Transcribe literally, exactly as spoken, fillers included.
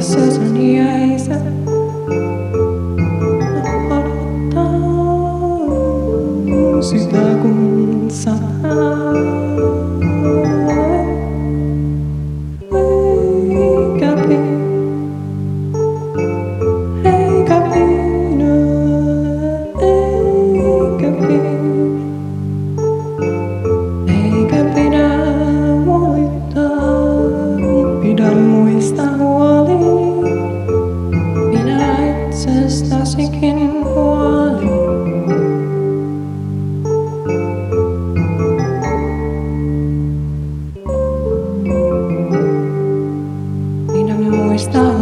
Sesoni jäisä odottaa sitä kun sataa. Eikä pidä, eikä pidä, eikä pidä, eikä pidä muittaa, pidän muista huoli. Pidä itsestäsikin huoli. Pidä muista